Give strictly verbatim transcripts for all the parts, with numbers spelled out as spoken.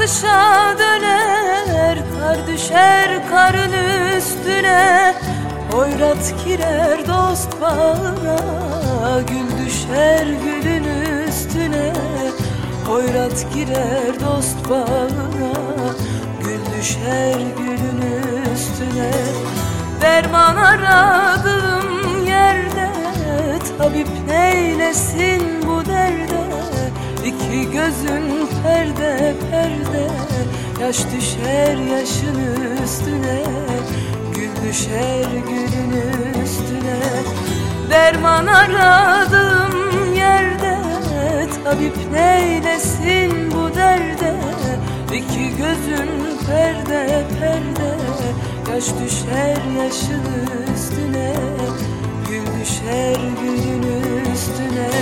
kışa döner, kar düşer karın üstüne. Hoyrat girer dost bağına, gül düşer gülün üstüne. Hoyrat girer dost bağına, gül düşer gülün üstüne. Derman aradığım yerde, tabip neylesin bu derde? İki gözün perde perde, yaş düşer yaşın üstüne. Gül düşer gülün üstüne. Derman aradığım yerde, tabip neylesin bu derde? İki gözün perde perde, yaş düşer yaşın üstüne. Gül düşer gülün üstüne.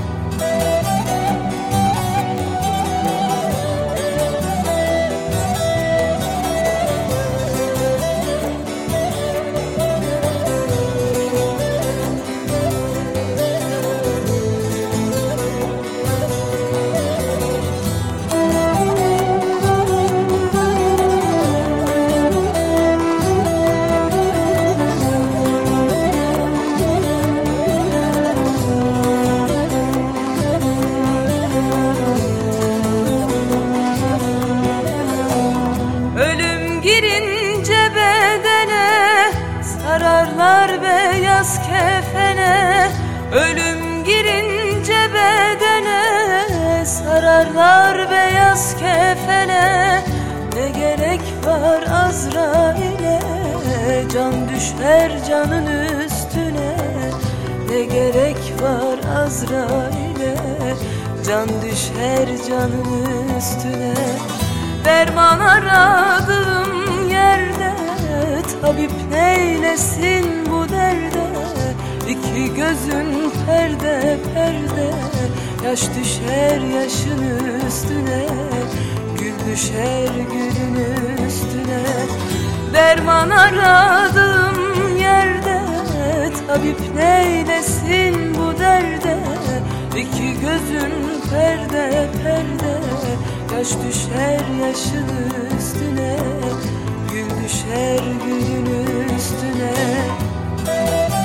Girince bedene, sararlar beyaz kefene. Ölüm girince bedene, sararlar beyaz kefene. Ne gerek var Azrail'e, can düşer canın üstüne. Ne gerek var Azrail'e, can düşer canın üstüne. Derman aradığım yerde, tabip neylesin bu derde? İki gözün perde perde, yaş düşer yaşın üstüne. Gül düşer gülün üstüne. Derman aradığım yerde, tabip neylesin bu derde? İki gözün perde perde, yaş düşer yaşın üstüne. Gül düşer gülün üstüne.